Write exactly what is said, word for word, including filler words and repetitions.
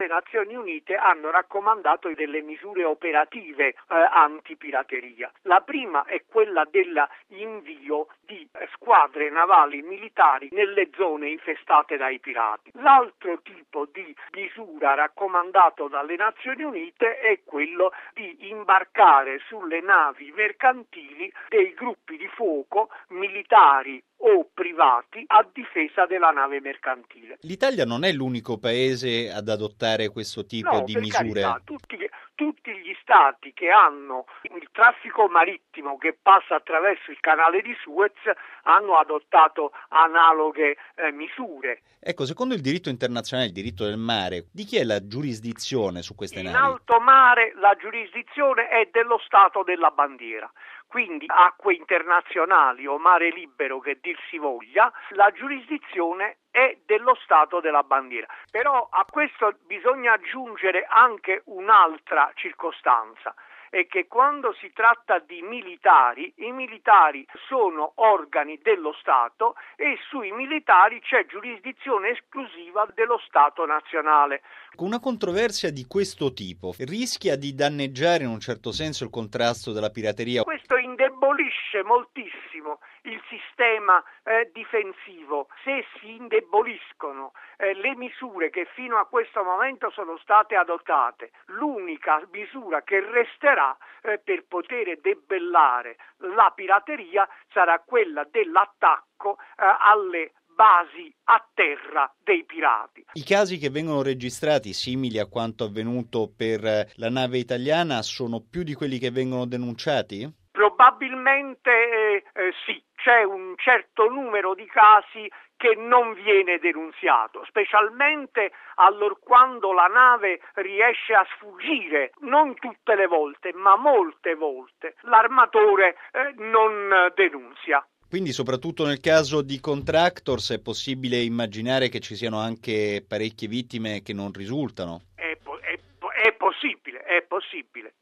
le Nazioni Unite hanno raccomandato delle misure operative eh, antipirateria. La prima è quella dell'invio di squadre navali militari nelle zone infestate dai pirati. L'altro tipo di misura raccomandato dalle Nazioni Unite è quello di imbarcare sulle navi mercantili dei gruppi di fuoco militari o privati a difesa della nave mercantile. L'Italia non è l'unico paese ad adottare questo tipo no, di per misure. Carità, tutti, tutti gli stati che hanno il traffico marittimo che passa attraverso il canale di Suez hanno adottato analoghe eh, misure. Ecco, secondo il diritto internazionale, il diritto del mare, di chi è la giurisdizione su queste In navi? In alto mare la giurisdizione è dello Stato della bandiera. Quindi acque internazionali o mare libero che dir si voglia, la giurisdizione è dello Stato della bandiera. Però a questo bisogna aggiungere anche un'altra circostanza, è che quando si tratta di militari, i militari sono organi dello Stato e sui militari c'è giurisdizione esclusiva dello Stato nazionale. Una controversia di questo tipo rischia di danneggiare in un certo senso il contrasto della pirateria? Questo indebolisce moltissimo il sistema eh, difensivo. Se si indeboliscono eh, le misure che fino a questo momento sono state adottate, l'unica misura che resterà eh, per poter debellare la pirateria sarà quella dell'attacco eh, alle basi a terra dei pirati. I casi che vengono registrati, simili a quanto avvenuto per la nave italiana, sono più di quelli che vengono denunciati? Probabilmente eh, eh, sì, c'è un certo numero di casi che non viene denunziato, specialmente allorquando la nave riesce a sfuggire, non tutte le volte, ma molte volte. L'armatore eh, non denunzia. Quindi soprattutto nel caso di contractors è possibile immaginare che ci siano anche parecchie vittime che non risultano? È, po- è, po- è possibile, è possibile.